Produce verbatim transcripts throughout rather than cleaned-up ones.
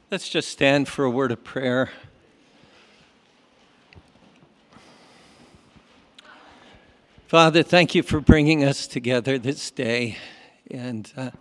Let's just stand for a word of prayer. Father, thank you for bringing us together this day. And uh,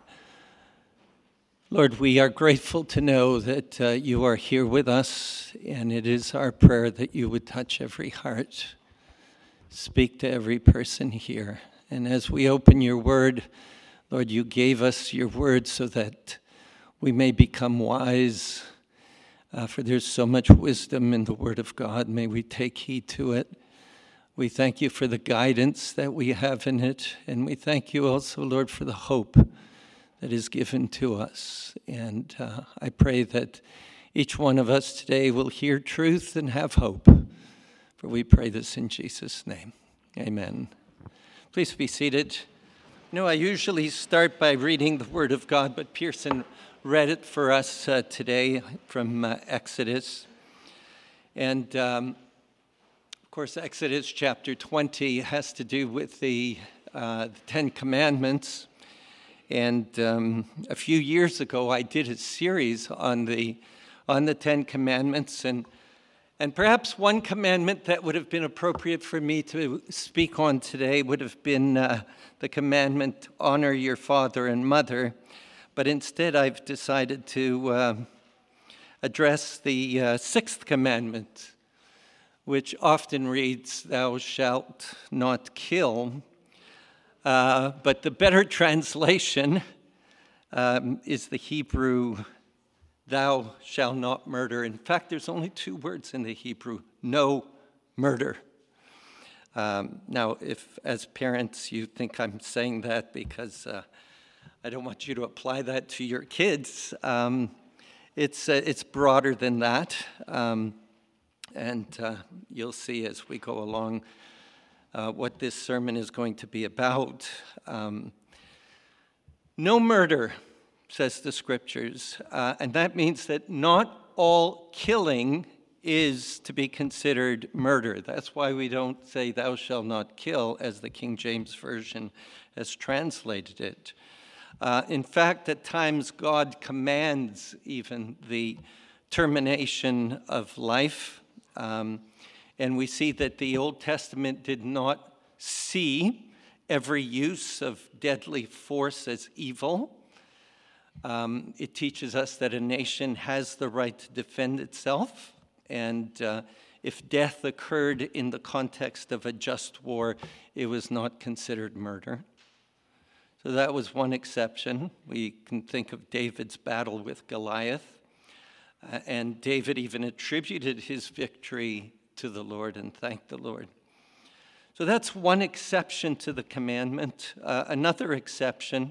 Lord, we are grateful to know that uh, you are here with us, and it is our prayer that you would touch every heart, speak to every person here. And as we open your word, Lord, you gave us your word so that we may become wise, uh, for there's so much wisdom in the word of God. May we take heed to it. We thank you for the guidance that we have in it, and we thank you also, Lord, for the hope that is given to us. And uh, I pray that each one of us today will hear truth and have hope, for we pray this in Jesus' name. Amen. Please be seated. You know, I usually start by reading the Word of God, but Pearson read it for us uh, today from uh, Exodus. And, um, of course, Exodus chapter twenty has to do with the, uh, the Ten Commandments. And um, a few years ago, I did a series on the on the Ten Commandments, and and perhaps one commandment that would have been appropriate for me to speak on today would have been uh, the commandment, honor your father and mother. But instead, I've decided to uh, address the uh, sixth commandment, which often reads, thou shalt not kill. Uh, but the better translation um, is the Hebrew, thou shalt not murder. In fact, there's only two words in the Hebrew, no murder. Um, now, if as parents you think I'm saying that because uh, I don't want you to apply that to your kids, um, it's, uh, it's broader than that. Um, and uh, you'll see as we go along Uh, what this sermon is going to be about. Um, no murder, says the scriptures, uh, and that means that not all killing is to be considered murder. That's why we don't say thou shalt not kill, as the King James Version has translated it. Uh, in fact, at times God commands even the termination of life. Um, And we see that the Old Testament did not see every use of deadly force as evil. Um, it teaches us that a nation has the right to defend itself. And uh, if death occurred in the context of a just war, it was not considered murder. So that was one exception. We can think of David's battle with Goliath. Uh, and David even attributed his victory to the Lord and thank the Lord. So that's one exception to the commandment. Uh, another exception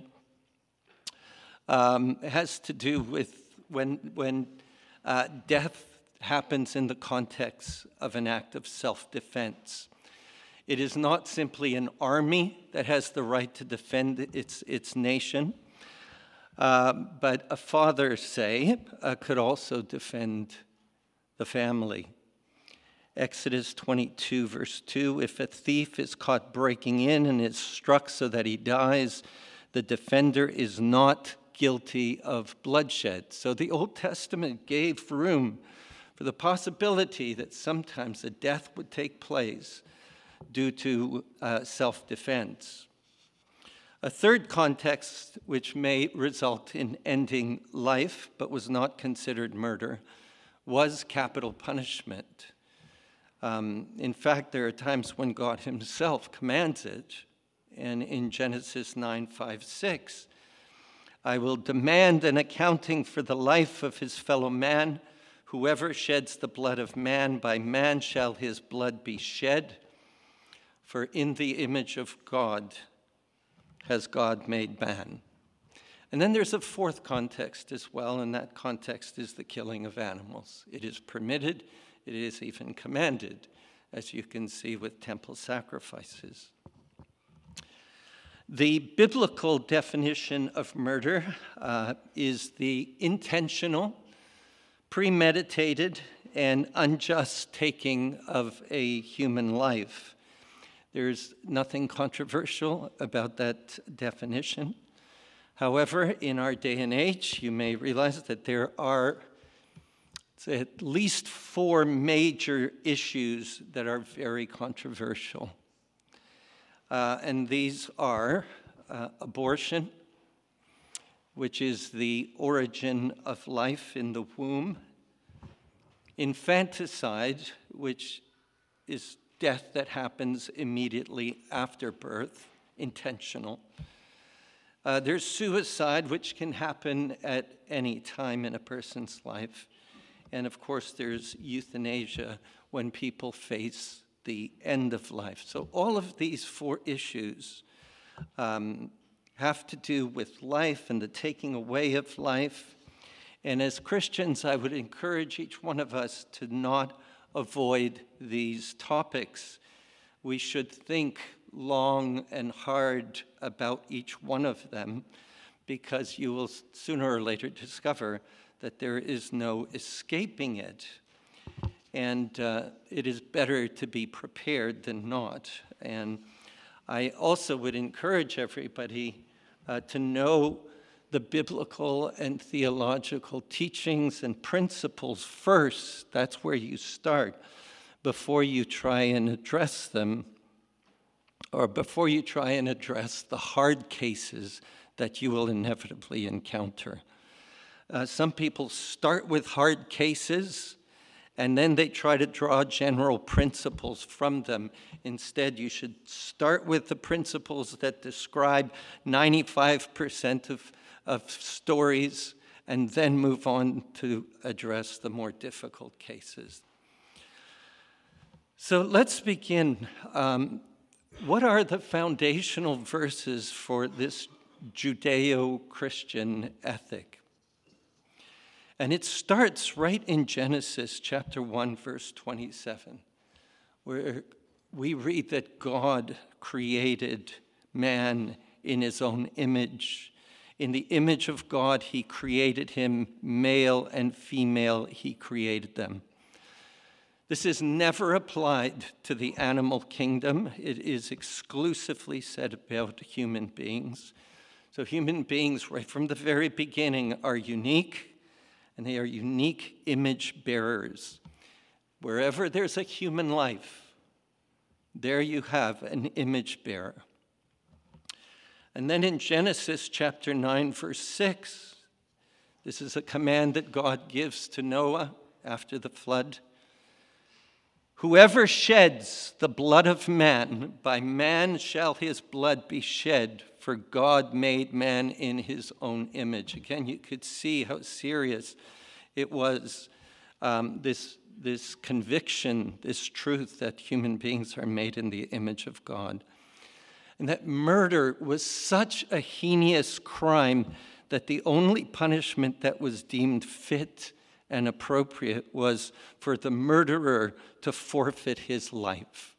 um, has to do with when, when uh, death happens in the context of an act of self-defense. It is not simply an army that has the right to defend its, its nation, uh, but a father, say, uh, could also defend the family. Exodus twenty-two, verse two, if a thief is caught breaking in and is struck so that he dies, the defender is not guilty of bloodshed. So the Old Testament gave room for the possibility that sometimes a death would take place due to uh, self-defense. A third context which may result in ending life but was not considered murder was capital punishment. Um, in fact, there are times when God himself commands it. And in Genesis nine, five, six, I will demand an accounting for the life of his fellow man. Whoever sheds the blood of man, by man shall his blood be shed. For in the image of God has God made man. And then there's a fourth context as well, and that context is the killing of animals. It is permitted. It is even commanded, as you can see with temple sacrifices. The biblical definition of murder uh, is the intentional, premeditated, and unjust taking of a human life. There's nothing controversial about that definition. However, in our day and age, you may realize that there are It's at least four major issues that are very controversial. Uh, and these are uh, abortion, which is the origin of life in the womb; infanticide, which is death that happens immediately after birth, intentional. Uh, there's suicide, which can happen at any time in a person's life. And of course, there's euthanasia, when people face the end of life. So all of these four issues um, have to do with life and the taking away of life. And as Christians, I would encourage each one of us to not avoid these topics. We should think long and hard about each one of them, because you will sooner or later discover that there is no escaping it. And uh, it is better to be prepared than not. And I also would encourage everybody uh, to know the biblical and theological teachings and principles first. That's where you start, before you try and address them, or before you try and address the hard cases that you will inevitably encounter. Uh, some people start with hard cases, and then they try to draw general principles from them. Instead, you should start with the principles that describe ninety-five percent of, of stories, and then move on to address the more difficult cases. So let's begin. Um, what are the foundational verses for this Judeo-Christian ethic? And it starts right in Genesis chapter one, verse twenty-seven, where we read that God created man in his own image. In the image of God, he created him, male and female, he created them. This is never applied to the animal kingdom. It is exclusively said about human beings. So human beings, right from the very beginning, are unique, and they are unique image bearers. Wherever there's a human life, there you have an image bearer. And then in Genesis chapter nine, verse six, this is a command that God gives to Noah after the flood. Whoever sheds the blood of man, by man shall his blood be shed, for God made man in his own image. Again, you could see how serious it was, um, this, this conviction, this truth that human beings are made in the image of God. And that murder was such a heinous crime that the only punishment that was deemed fit and appropriate was for the murderer to forfeit his life.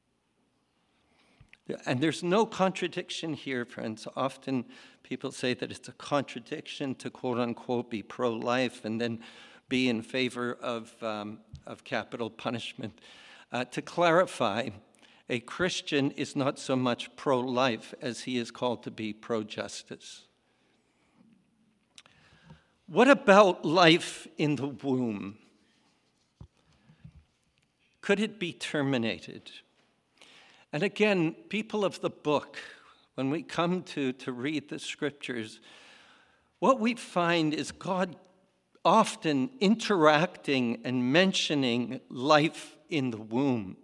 And there's no contradiction here, friends. Often people say that it's a contradiction to, quote unquote, be pro-life and then be in favor of, um, of capital punishment. Uh, to clarify, a Christian is not so much pro-life as he is called to be pro-justice. What about life in the womb? Could it be terminated? And again, people of the book, when we come to, to read the scriptures, what we find is God often interacting and mentioning life in the womb.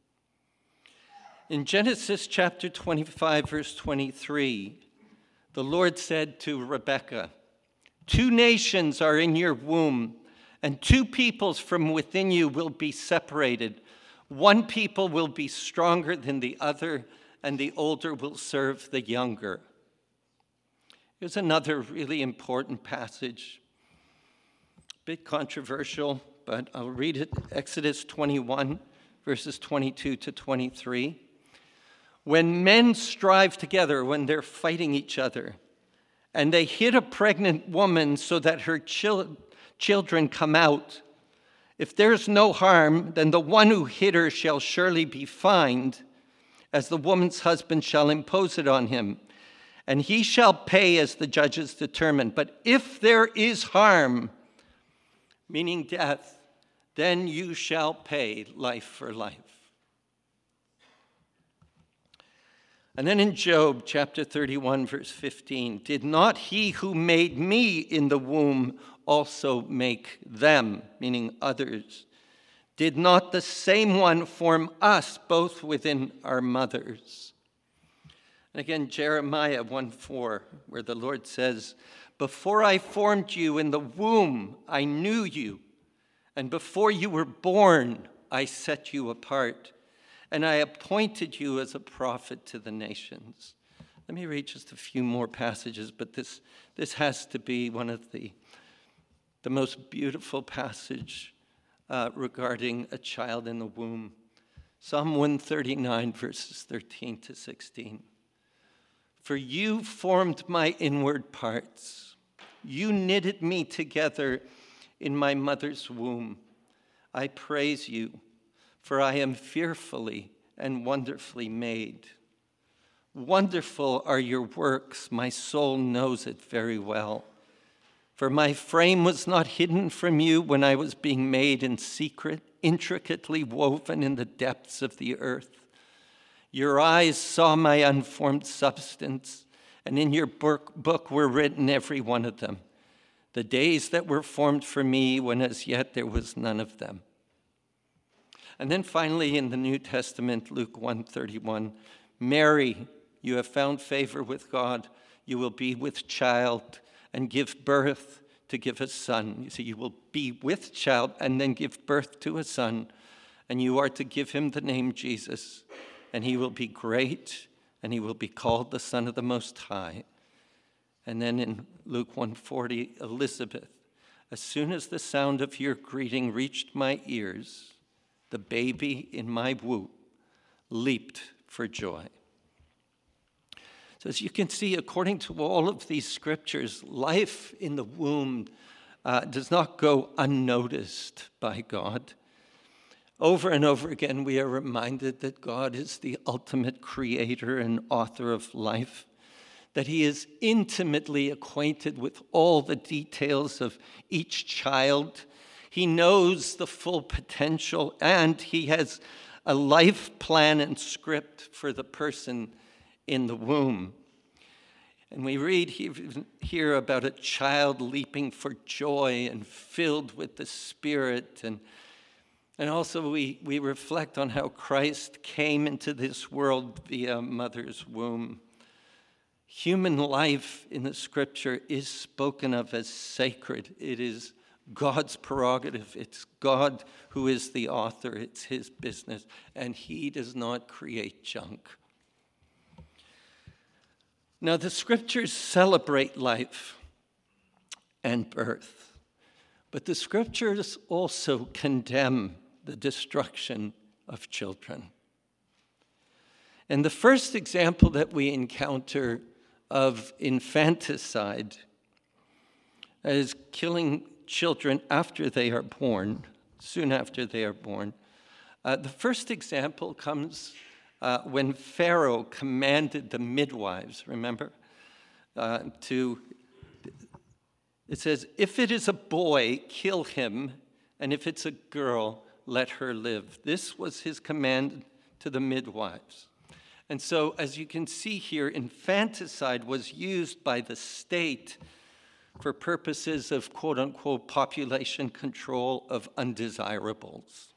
In Genesis chapter twenty-five, verse twenty-three, the Lord said to Rebekah, "Two nations are in your womb, and two peoples from within you will be separated. One people will be stronger than the other, and the older will serve the younger." Here's another really important passage. A bit controversial, but I'll read it. Exodus twenty-one, verses twenty-two to twenty-three. When men strive together, when they're fighting each other, and they hit a pregnant woman so that her chil- children come out, if there's no harm, then the one who hit her shall surely be fined, as the woman's husband shall impose it on him, and he shall pay as the judges determine. But if there is harm, meaning death, then you shall pay life for life. And then in Job chapter thirty-one, verse fifteen, did not he who made me in the womb also make them, meaning others? Did not the same one form us both within our mothers? And again, Jeremiah one four, where the Lord says, before I formed you in the womb, I knew you. And before you were born, I set you apart. And I appointed you as a prophet to the nations. Let me read just a few more passages, but this, this has to be one of the, the most beautiful passage uh, regarding a child in the womb. Psalm one thirty-nine, verses thirteen to sixteen. For you formed my inward parts. You knitted me together in my mother's womb. I praise you, for I am fearfully and wonderfully made. Wonderful are your works, my soul knows it very well. For my frame was not hidden from you when I was being made in secret, intricately woven in the depths of the earth. Your eyes saw my unformed substance, and in your book were written every one of them, the days that were formed for me when as yet there was none of them. And then finally in the New Testament, Luke one thirty-one, Mary, you have found favor with God. You will be with child and give birth to give a son. You see, you will be with child and then give birth to a son, and you are to give him the name Jesus, and he will be great, and he will be called the Son of the Most High. And then in Luke one forty, Elizabeth, as soon as the sound of your greeting reached my ears, the baby in my womb leaped for joy. So as you can see, according to all of these scriptures, life in the womb uh, does not go unnoticed by God. Over and over again, we are reminded that God is the ultimate creator and author of life, that he is intimately acquainted with all the details of each child. He knows the full potential, and he has a life plan and script for the person in the womb. And we read here about a child leaping for joy and filled with the Spirit. And, and also we, we reflect on how Christ came into this world via mother's womb. Human life in the scripture is spoken of as sacred. It is God's prerogative. It's God who is the author. It's his business, and he does not create junk. Now, the scriptures celebrate life and birth, but the scriptures also condemn the destruction of children. And the first example that we encounter of infanticide, that is killing children after they are born, soon after they are born. Uh, the first example comes uh, when Pharaoh commanded the midwives, remember, uh, to, it says, if it is a boy, kill him, and if it's a girl, let her live. This was his command to the midwives. And so, as you can see here, infanticide was used by the state for purposes of quote-unquote population control of undesirables.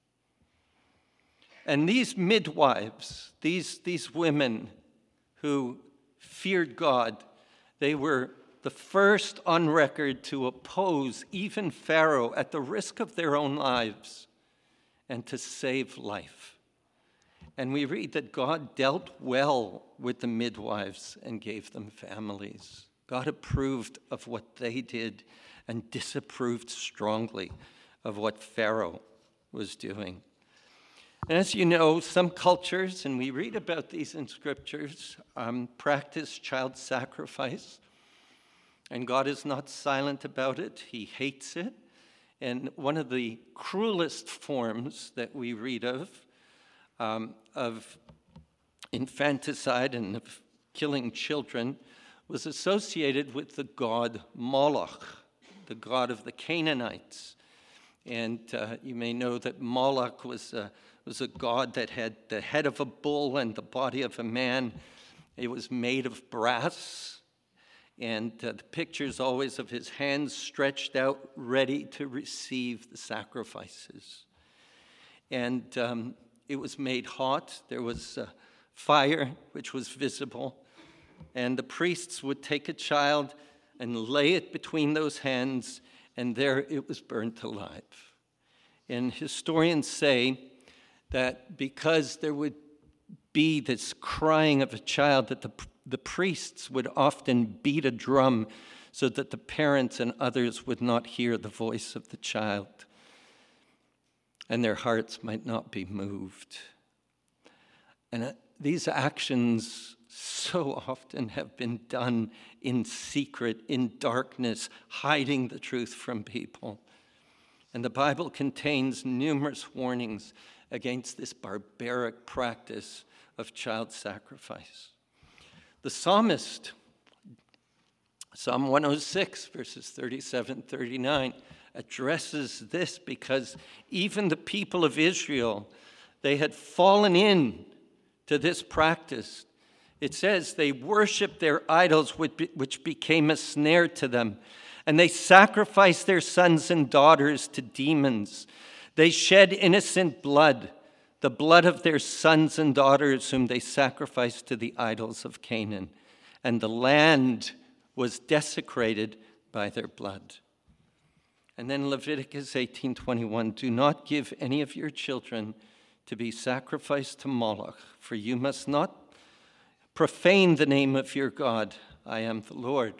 And these midwives, these, these women who feared God, they were the first on record to oppose even Pharaoh at the risk of their own lives and to save life. And we read that God dealt well with the midwives and gave them families. God approved of what they did and disapproved strongly of what Pharaoh was doing. And as you know, some cultures, and we read about these in scriptures, um, practice child sacrifice. And God is not silent about it. He hates it. And one of the cruelest forms that we read of, um, of infanticide and of killing children was associated with the god Moloch. the god of the Canaanites. And uh, you may know that Moloch was a, was a god that had the head of a bull and the body of a man. It was made of brass. And uh, the picture's always of his hands stretched out, ready to receive the sacrifices. And um, it was made hot. There was uh, fire, which was visible. And the priests would take a child and lay it between those hands, and there it was burnt alive. And historians say that because there would be this crying of a child, that the, the priests would often beat a drum so that the parents and others would not hear the voice of the child, and their hearts might not be moved. And uh, these actions so often have been done in secret, in darkness, hiding the truth from people. And the Bible contains numerous warnings against this barbaric practice of child sacrifice. The psalmist, Psalm one oh six, verses thirty-seven, thirty-nine, addresses this because even the people of Israel, they had fallen in to this practice. It says they worshiped their idols, which became a snare to them, and they sacrificed their sons and daughters to demons. They shed innocent blood, the blood of their sons and daughters whom they sacrificed to the idols of Canaan, and the land was desecrated by their blood. And then Leviticus eighteen twenty-one, do not give any of your children to be sacrificed to Moloch, for you must not profane the name of your God. I am the Lord.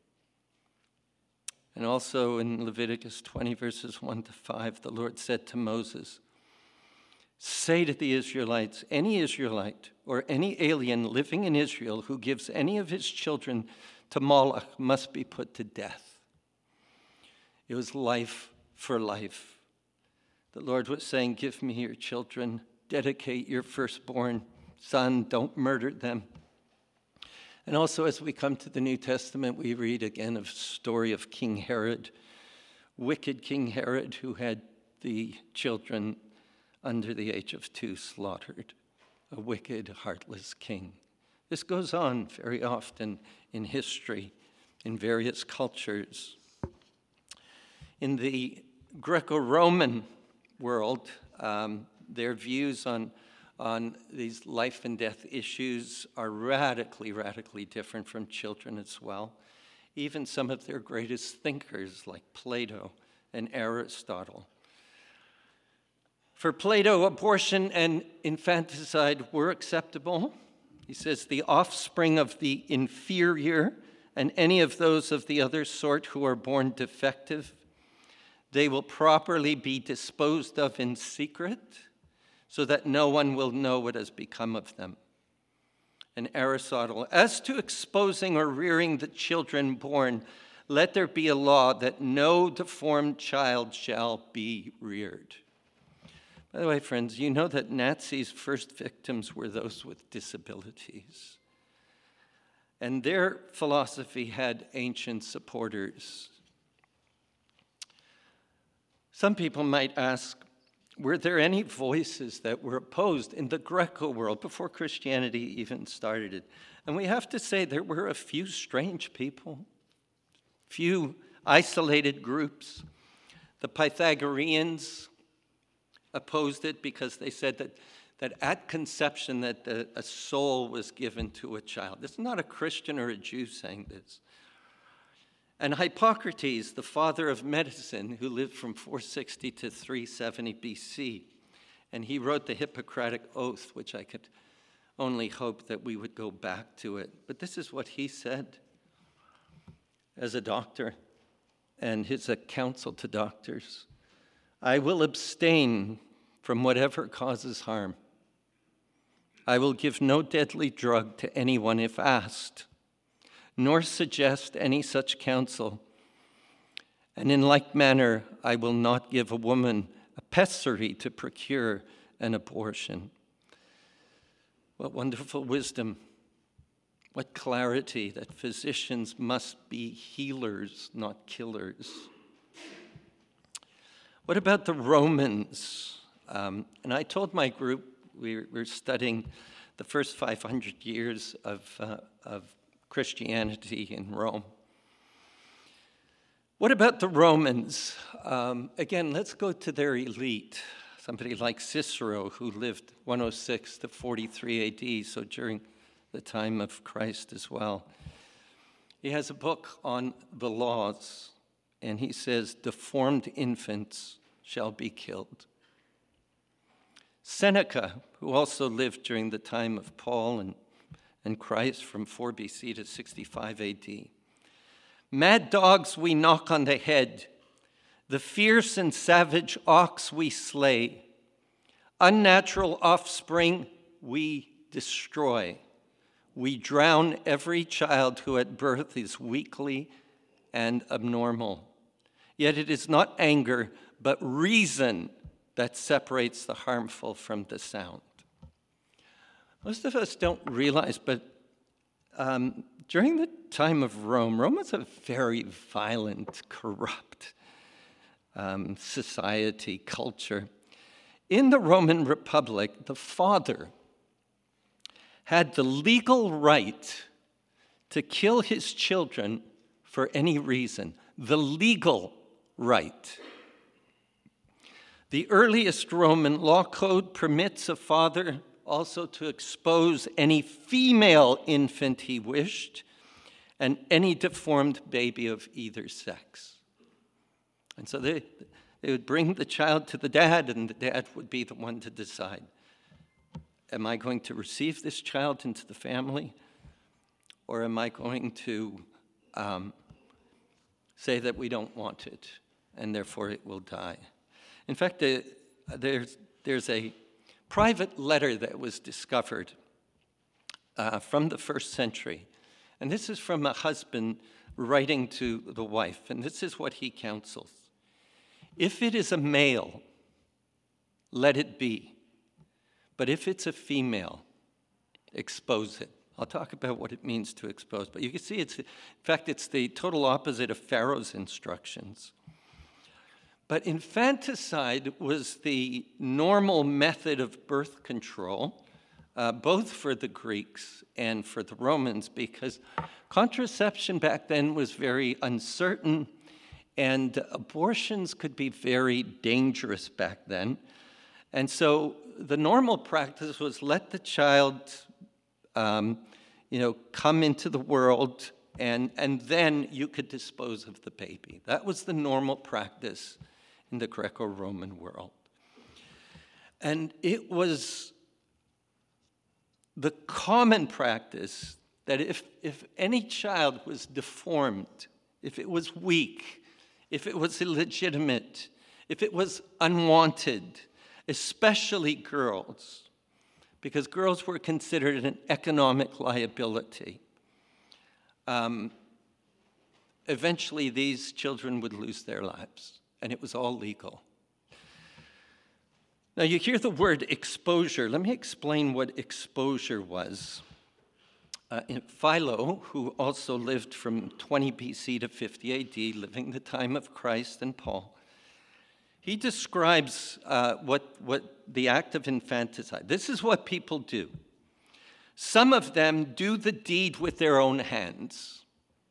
And also in Leviticus twenty, verses one to five, the Lord said to Moses, say to the Israelites, any Israelite or any alien living in Israel who gives any of his children to Moloch must be put to death. It was life for life. The Lord was saying, give me your children, dedicate your firstborn son, don't murder them. And also as we come to the New Testament, we read again of the story of King Herod, wicked King Herod, who had the children under the age of two slaughtered, a wicked, heartless king. This goes on very often in history, in various cultures. In the Greco-Roman world, um, their views on, on these life and death issues are radically, radically different from children as well. Even some of their greatest thinkers, like Plato and Aristotle. For Plato, abortion and infanticide were acceptable. He says the offspring of the inferior and any of those of the other sort who are born defective, they will properly be disposed of in secret so that no one will know what has become of them. And Aristotle, as to exposing or rearing the children born, let there be a law that no deformed child shall be reared. By the way, friends, you know that Nazis' first victims were those with disabilities. And their philosophy had ancient supporters. Some people might ask, were there any voices that were opposed in the Greco world before Christianity even started? And we have to say there were a few strange people, few isolated groups. The Pythagoreans opposed it because they said that, that at conception that the, a soul was given to a child. This is not a Christian or a Jew saying this. And Hippocrates, the father of medicine, who lived from four sixty to three seventy B C, and he wrote the Hippocratic Oath, which I could only hope that we would go back to it. But this is what he said as a doctor, and his counsel to doctors. I will abstain from whatever causes harm. I will give no deadly drug to anyone if asked, nor suggest any such counsel. And in like manner, I will not give a woman a pessary to procure an abortion. What wonderful wisdom. What clarity that physicians must be healers, not killers. What about the Romans? Um, and I told my group we were studying the first five hundred years of, uh, of Christianity in Rome. What about the Romans? Um, again, let's go to their elite. Somebody like Cicero, who lived one oh six to forty-three A D, so during the time of Christ as well. He has a book on the laws, and he says, deformed infants shall be killed. Seneca, who also lived during the time of Paul and, and Christ from four B C to sixty-five A D. Mad dogs we knock on the head, the fierce and savage ox we slay, unnatural offspring we destroy. We drown every child who at birth is weakly and abnormal. Yet it is not anger, but reason that separates the harmful from the sound. Most of us don't realize, but um, during the time of Rome, Rome was a very violent, corrupt um, society, culture. In the Roman Republic, the father had the legal right to kill his children for any reason. The legal right. The earliest Roman law code permits a father also to expose any female infant he wished and any deformed baby of either sex. And so they, they would bring the child to the dad, and the dad would be the one to decide. Am I going to receive this child into the family, or am I going to um, say that we don't want it, and therefore it will die? In fact, the, there's, there's a private letter that was discovered uh, from the first century, and this is from a husband writing to the wife, and this is what he counsels. If it is a male, let it be. But if it's a female, expose it. I'll talk about what it means to expose. But you can see, it's, in fact, it's the total opposite of Pharaoh's instructions. But infanticide was the normal method of birth control, uh, both for the Greeks and for the Romans, because contraception back then was very uncertain, and abortions could be very dangerous back then. And so the normal practice was let the child, um, you know, come into the world, and, and then you could dispose of the baby. That was the normal practice in the Greco-Roman world. And it was the common practice that if, if any child was deformed, if it was weak, if it was illegitimate, if it was unwanted, especially girls, because girls were considered an economic liability. Um, eventually, these children would lose their lives, and it was all legal. Now, you hear the word exposure. Let me explain what exposure was. Uh, Philo, who also lived from twenty B C to fifty A D, living the time of Christ and Paul, he describes uh, what, what the act of infanticide. This is what people do. Some of them do the deed with their own hands.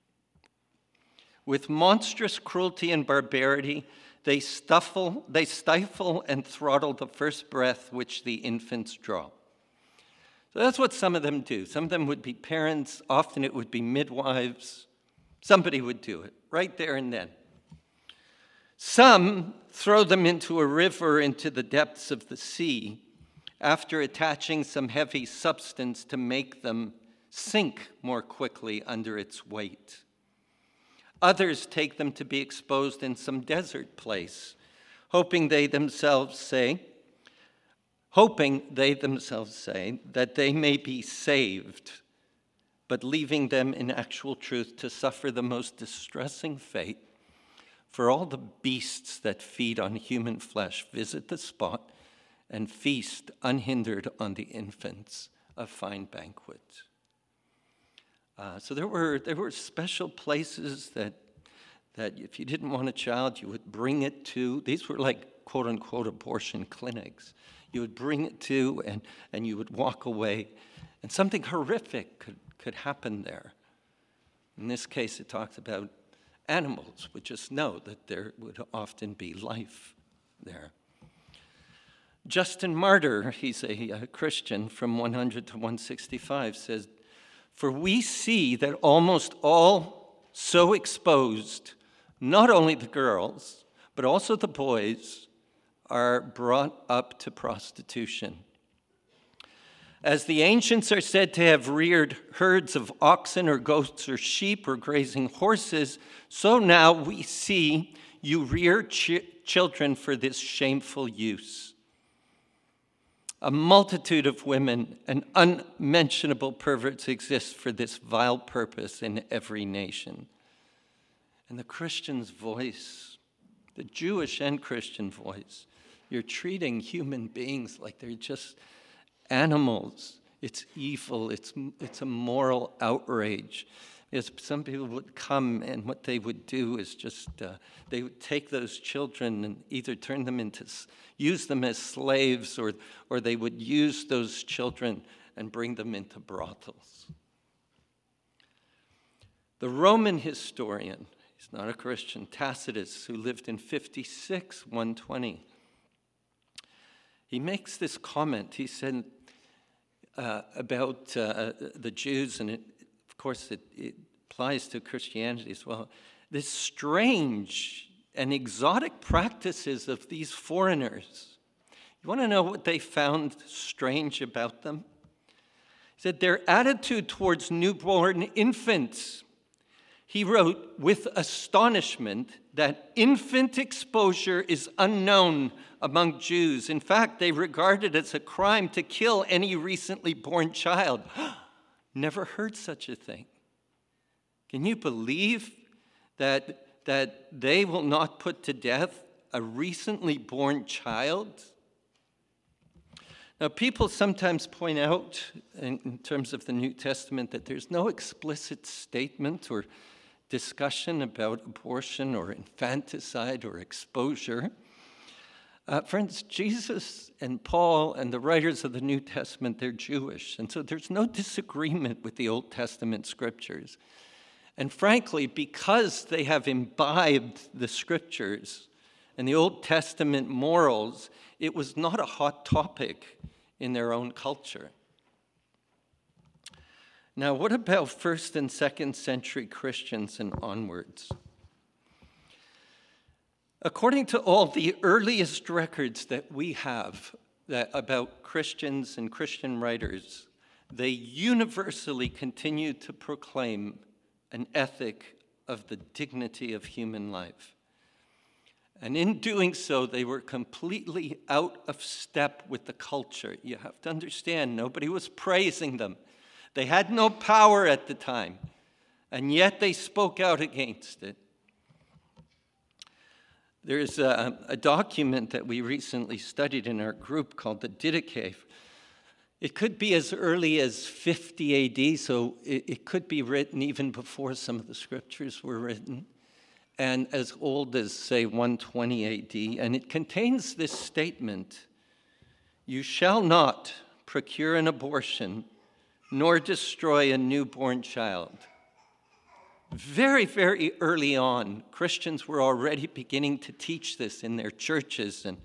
With monstrous cruelty and barbarity, they, stuffle, they stifle and throttle the first breath which the infants draw. So that's what some of them do. Some of them would be parents. Often it would be midwives. Somebody would do it right there and then. Some throw them into a river, into the depths of the sea, after attaching some heavy substance to make them sink more quickly under its weight. Others take them to be exposed in some desert place, hoping they themselves say, hoping they themselves say that they may be saved, but leaving them in actual truth to suffer the most distressing fate. For all the beasts that feed on human flesh visit the spot and feast unhindered on the infants, a fine banquet. Uh, so there were there were special places that that if you didn't want a child, you would bring it to. These were like quote unquote abortion clinics. You would bring it to, and and you would walk away, and something horrific could could happen there. In this case, it talks about animals would just know that there would often be life there. Justin Martyr, he's a, a Christian from one hundred to one sixty-five, says, "For we see that almost all so exposed, not only the girls, but also the boys, are brought up to prostitution. As the ancients are said to have reared herds of oxen or goats or sheep or grazing horses, so now we see you rear ch- children for this shameful use. A multitude of women and unmentionable perverts exist for this vile purpose in every nation." And the Christian's voice, the Jewish and Christian voice, you're treating human beings like they're just animals. It's evil. It's, it's a moral outrage. Yes, some people would come, and what they would do is just, uh, they would take those children and either turn them into, use them as slaves, or, or they would use those children and bring them into brothels. The Roman historian, he's not a Christian, Tacitus, who lived in fifty-six, one twenty, he makes this comment. He said uh, about uh, the Jews, and it, of course it, it applies to Christianity as well, this strange and exotic practices of these foreigners. You want to know what they found strange about them? He said their attitude towards newborn infants. He wrote, "With astonishment that infant exposure is unknown among Jews. In fact, they regard it as a crime to kill any recently born child." Never heard such a thing. Can you believe that, that they will not put to death a recently born child? Now, people sometimes point out in, in terms of the New Testament that there's no explicit statement or discussion about abortion or infanticide or exposure. Uh, friends, Jesus and Paul and the writers of the New Testament, they're Jewish, and so there's no disagreement with the Old Testament scriptures. And frankly, because they have imbibed the scriptures and the Old Testament morals, it was not a hot topic in their own culture. Now, what about first and second century Christians and onwards? According to all the earliest records that we have that about Christians and Christian writers, they universally continued to proclaim an ethic of the dignity of human life. And in doing so, they were completely out of step with the culture. You have to understand, nobody was praising them. They had no power at the time, and yet they spoke out against it. There's a, a document that we recently studied in our group called the Didache. It could be as early as fifty A D, so it, it could be written even before some of the scriptures were written, and as old as, say, one twenty A D, and it contains this statement: "You shall not procure an abortion, nor destroy a newborn child." Very, very early on, Christians were already beginning to teach this in their churches, and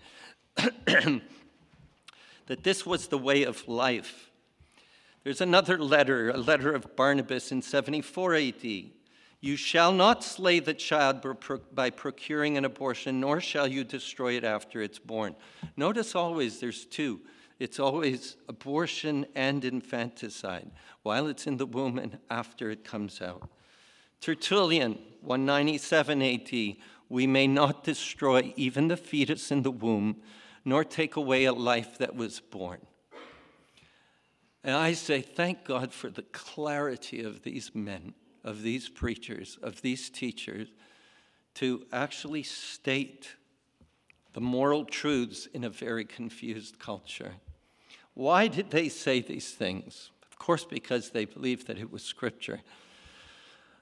that this was the way of life. There's another letter, a letter of Barnabas in seventy-four A D. "You shall not slay the child by procuring an abortion, nor shall you destroy it after it's born." Notice always there's two. It's always abortion and infanticide, while it's in the womb and after it comes out. Tertullian, one ninety-seven A D, "We may not destroy even the fetus in the womb, nor take away a life that was born." And I say, thank God for the clarity of these men, of these preachers, of these teachers, to actually state the moral truths in a very confused culture. Why did they say these things? Of course, because they believed that it was Scripture.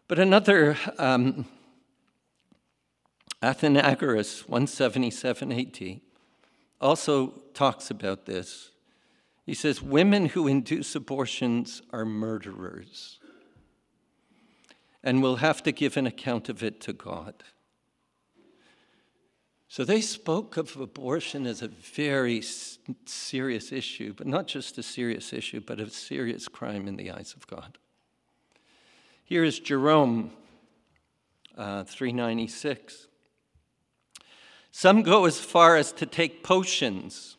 But another, um, Athenagoras, one seventy-seven A D, also talks about this. He says, women who induce abortions are murderers and will have to give an account of it to God. So they spoke of abortion as a very serious issue, but not just a serious issue, but a serious crime in the eyes of God. Here is Jerome, uh, three ninety-six. Some go as far as to take potions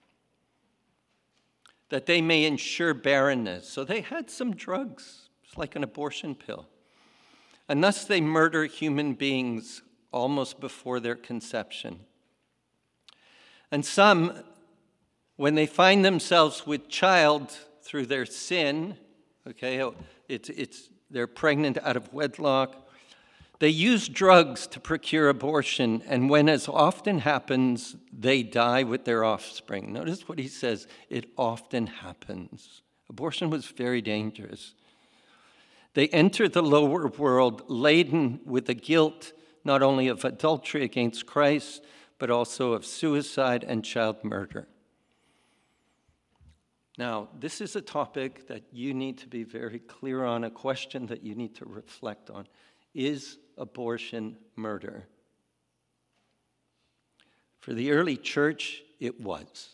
that they may ensure barrenness. So they had some drugs. It's like an abortion pill. And thus they murder human beings almost before their conception. And some, when they find themselves with child through their sin, okay, it's, it's, they're pregnant out of wedlock, they use drugs to procure abortion, and when, as often happens, they die with their offspring. Notice what he says, it often happens. Abortion was very dangerous. They enter the lower world laden with the guilt not only of adultery against Christ, but also of suicide and child murder. Now, this is a topic that you need to be very clear on, a question that you need to reflect on. Is abortion murder? For the early church, it was.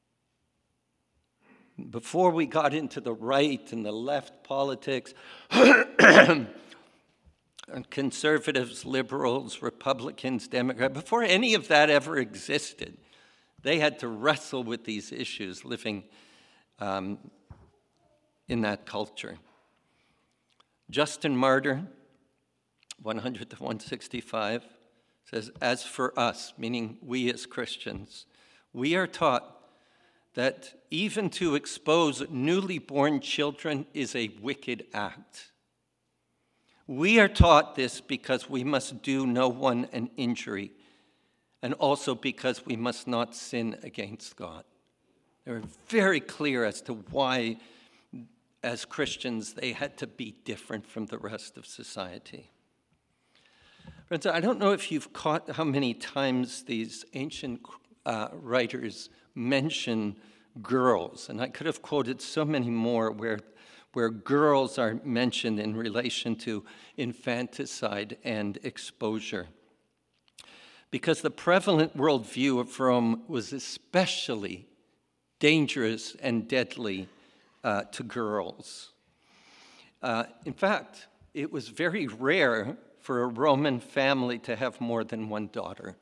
Before we got into the right and the left politics, and conservatives, liberals, Republicans, Democrats, before any of that ever existed, they had to wrestle with these issues living um, in that culture. Justin Martyr, one hundred to one sixty-five, says, as for us, meaning we as Christians, we are taught that even to expose newly born children is a wicked act. We are taught this because we must do no one an injury, and also because we must not sin against God. They're very clear as to why, as Christians, they had to be different from the rest of society. Friends, I don't know if you've caught how many times these ancient uh, writers mention girls, and I could have quoted so many more where, where girls are mentioned in relation to infanticide and exposure. Because the prevalent worldview of Rome was especially dangerous and deadly uh, to girls. Uh, in fact, it was very rare for a Roman family to have more than one daughter.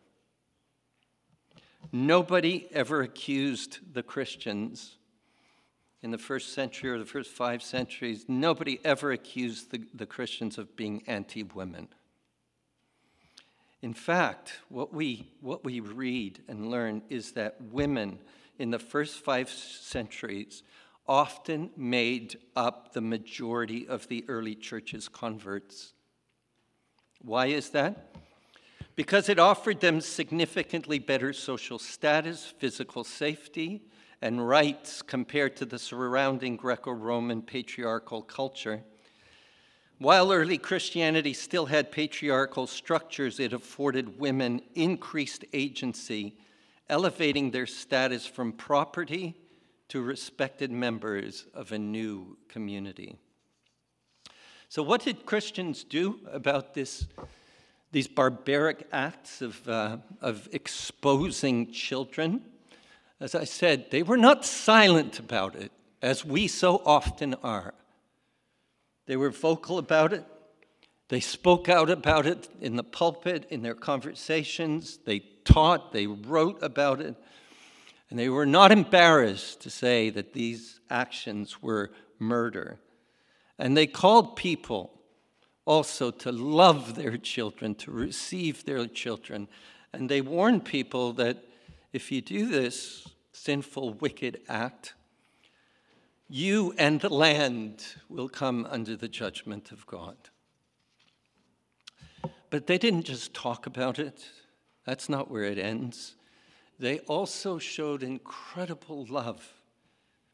Nobody ever accused the Christians in the first century or the first five centuries, nobody ever accused the, the Christians of being anti-women. In fact, what we, what we read and learn is that women in the first five centuries often made up the majority of the early church's converts. Why is that? Because it offered them significantly better social status, physical safety, and rights compared to the surrounding Greco-Roman patriarchal culture. While early Christianity still had patriarchal structures, it afforded women increased agency, elevating their status from property to respected members of a new community. So what did Christians do about this, these barbaric acts of, uh, of exposing children? As I said, they were not silent about it, as we so often are. They were vocal about it. They spoke out about it in the pulpit, in their conversations. They taught, they wrote about it. And they were not embarrassed to say that these actions were murder. And they called people also to love their children, to receive their children. And they warned people that if you do this sinful, wicked act, you and the land will come under the judgment of God. But they didn't just talk about it. That's not where it ends. They also showed incredible love.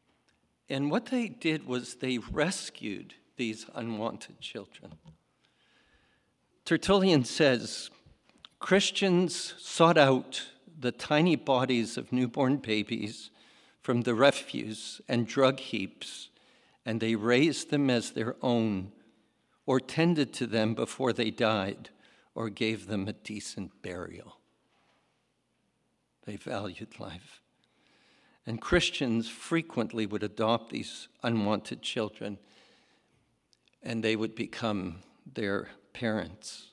And what they did was they rescued these unwanted children. Tertullian says, Christians sought out the tiny bodies of newborn babies from the refuse and drug heaps, and they raised them as their own, or tended to them before they died, or gave them a decent burial. They valued life. And Christians frequently would adopt these unwanted children, and they would become their parents.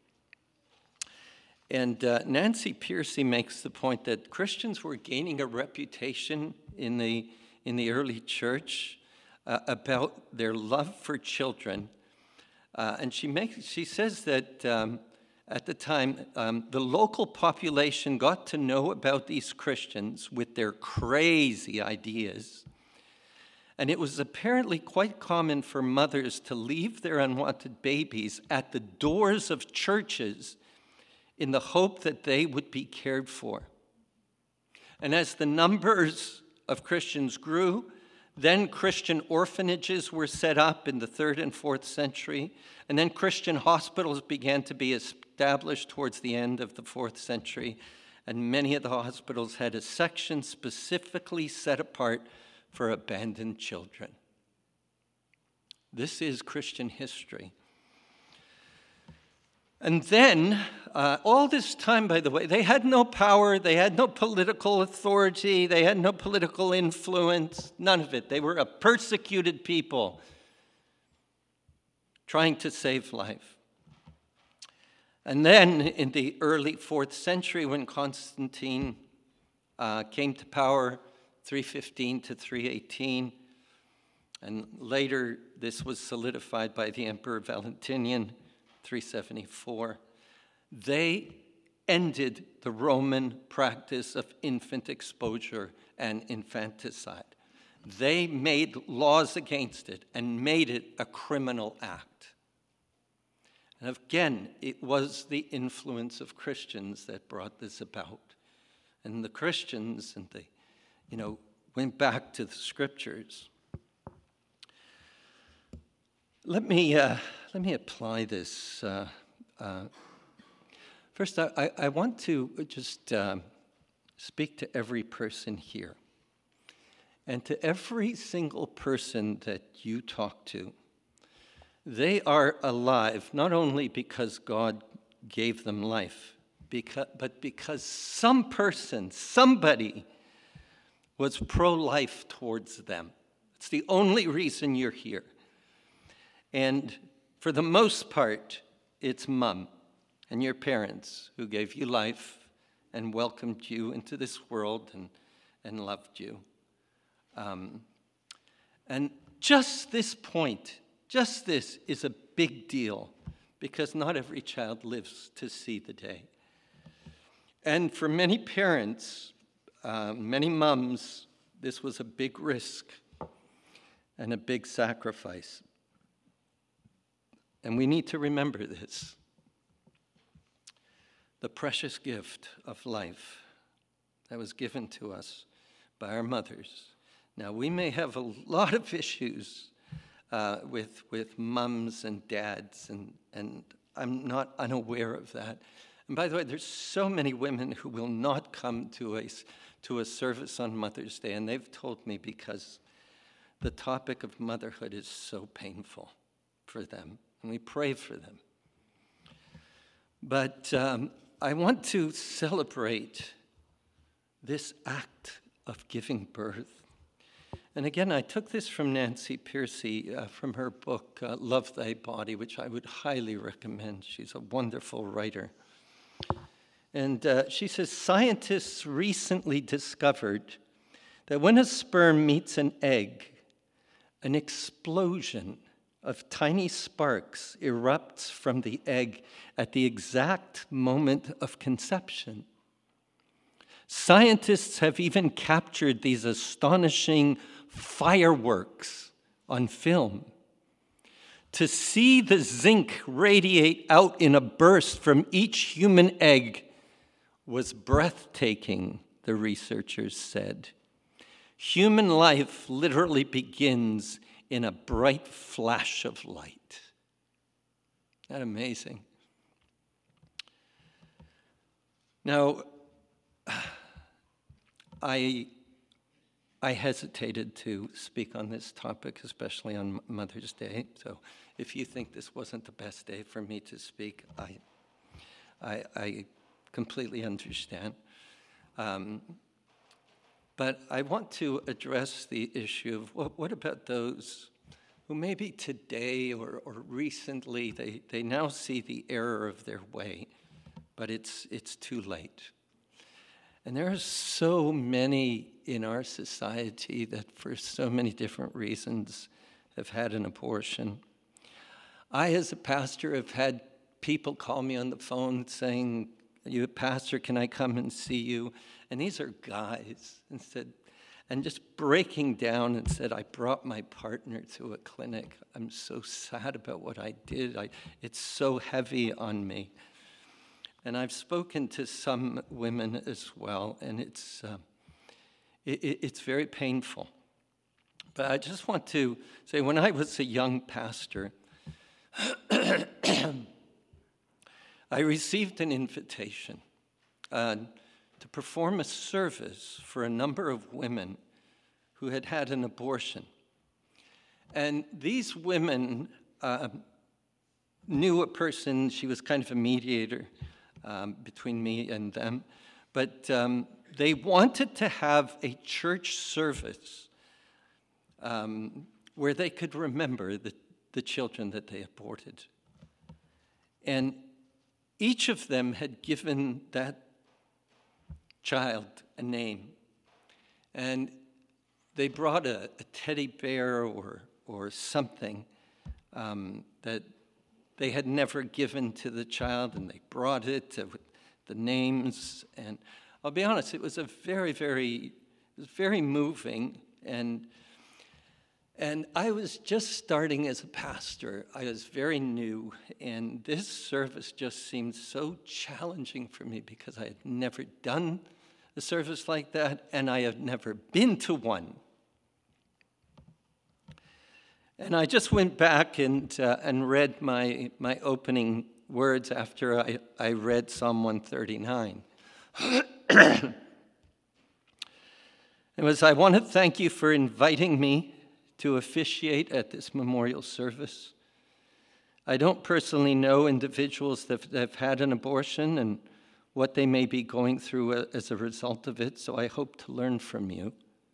And uh, Nancy Pearcey makes the point that Christians were gaining a reputation in the, in the early church uh, about their love for children. Uh, and she, makes, she says that um, at the time, um, the local population got to know about these Christians with their crazy ideas. And it was apparently quite common for mothers to leave their unwanted babies at the doors of churches in the hope that they would be cared for. And as the numbers of Christians grew, then Christian orphanages were set up in the third and fourth century, and then Christian hospitals began to be established towards the end of the fourth century, and many of the hospitals had a section specifically set apart for abandoned children. This is Christian history. And then, uh, all this time, by the way, they had no power, they had no political authority, they had no political influence, none of it. They were a persecuted people trying to save life. And then, in the early fourth century, when Constantine uh, came to power, three fifteen to three eighteen, and later this was solidified by the Emperor Valentinian, three seventy-four, they ended the Roman practice of infant exposure and infanticide. They made laws against it and made it a criminal act. And again, it was the influence of Christians that brought this about. And the Christians, and they, you know, went back to the scriptures. Let me uh, let me apply this. Uh, uh, first, I, I want to just uh, speak to every person here, and to every single person that you talk to. They are alive not only because God gave them life, because, but because some person, somebody, was pro-life towards them. It's the only reason you're here. And for the most part, it's mom and your parents who gave you life and welcomed you into this world and, and loved you. Um, and just this point, just this is a big deal because not every child lives to see the day. And for many parents, uh, many moms, this was a big risk and a big sacrifice. And we need to remember this. The precious gift of life that was given to us by our mothers. Now, we may have a lot of issues uh, with, with mums and dads, and, and I'm not unaware of that. And by the way, there's so many women who will not come to a, to a service on Mother's Day, and they've told me because the topic of motherhood is so painful for them. And we pray for them. But um, I want to celebrate this act of giving birth. And again, I took this from Nancy Pearcey, uh, from her book, uh, Love Thy Body, which I would highly recommend. She's a wonderful writer. And uh, she says, scientists recently discovered that when a sperm meets an egg, an explosion of tiny sparks erupts from the egg at the exact moment of conception. Scientists have even captured these astonishing fireworks on film. To see the zinc radiate out in a burst from each human egg was breathtaking, the researchers said. Human life literally begins in a bright flash of light. Isn't that amazing? Now, I I hesitated to speak on this topic, especially on Mother's Day. So if you think this wasn't the best day for me to speak, I I, I completely understand. Um, but I want to address the issue of what, what about those who maybe today or, or recently, they, they now see the error of their way, but it's it's too late. And there are so many in our society that for so many different reasons have had an abortion. I, as a pastor, have had people call me on the phone saying, "You, pastor, can I come and see you?" And these are guys, and said, and just breaking down and said, "I brought my partner to a clinic. I'm so sad about what I did. I, it's so heavy on me." And I've spoken to some women as well, and it's uh, it, it's very painful. But I just want to say, when I was a young pastor, I received an invitation uh, to perform a service for a number of women who had had an abortion. And these women uh, knew a person. She was kind of a mediator Um, between me and them, but um, they wanted to have a church service um, where they could remember the, the children that they aborted. And each of them had given that child a name, and they brought a, a teddy bear or, or something um, that they had never given to the child, and they brought it with the names. And I'll be honest, it was a very, very, it was very moving. And and I was just starting as a pastor. I was very new, and this service just seemed so challenging for me because I had never done a service like that, and I had never been to one. And I just went back and uh, and read my my opening words after I, I read Psalm one thirty-nine. It was, "I want to thank you for inviting me to officiate at this memorial service. I don't personally know individuals that have had an abortion and what they may be going through as a result of it, so I hope to learn from you.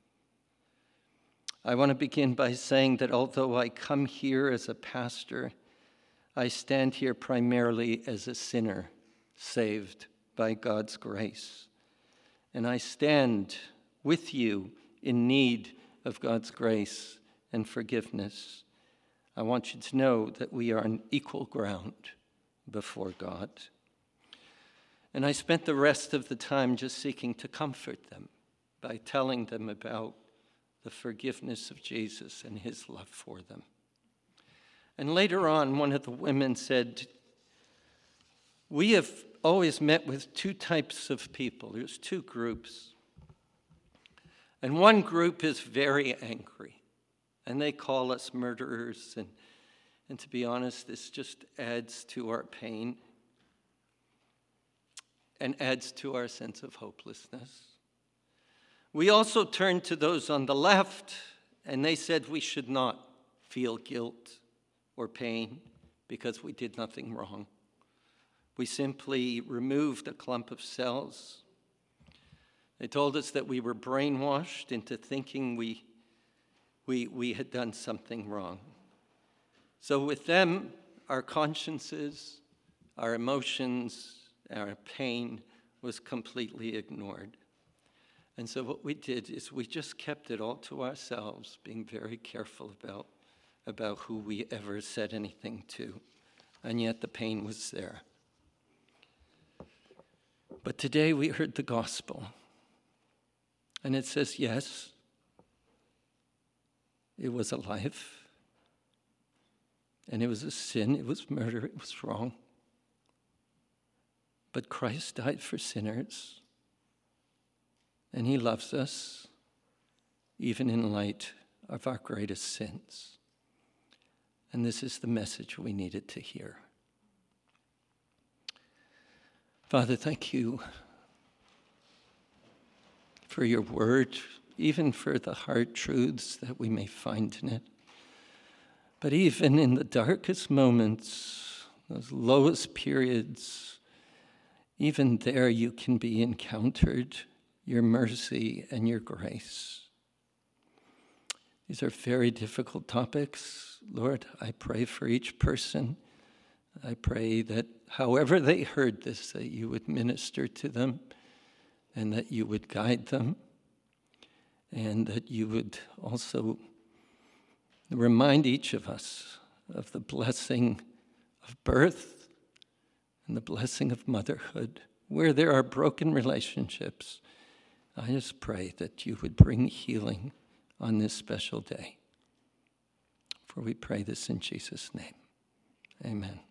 I want to begin by saying that although I come here as a pastor, I stand here primarily as a sinner saved by God's grace. And I stand with you in need of God's grace and forgiveness. I want you to know that we are on equal ground before God." And I spent the rest of the time just seeking to comfort them by telling them about the forgiveness of Jesus and his love for them. And later on, one of the women said, "We have always met with two types of people. There's two groups. And one group is very angry, and they call us murderers. And, and to be honest, this just adds to our pain and adds to our sense of hopelessness. We also turned to those on the left, and they said we should not feel guilt or pain because we did nothing wrong. We simply removed a clump of cells. They told us that we were brainwashed into thinking we, we, we had done something wrong. So with them, our consciences, our emotions, our pain was completely ignored. And so what we did is we just kept it all to ourselves, being very careful about, about who we ever said anything to. And yet the pain was there. But today we heard the gospel. And it says, yes, it was a life. And it was a sin. It was murder. It was wrong. But Christ died for sinners. And he loves us, even in light of our greatest sins. And this is the message we needed to hear. Father, thank you for your word, even for the hard truths that we may find in it. But even in the darkest moments, those lowest periods, even there you can be encountered, your mercy and your grace. These are very difficult topics. Lord, I pray for each person. I pray that however they heard this, that you would minister to them and that you would guide them and that you would also remind each of us of the blessing of birth and the blessing of motherhood. Where there are broken relationships, I just pray that you would bring healing on this special day. For we pray this in Jesus' name. Amen.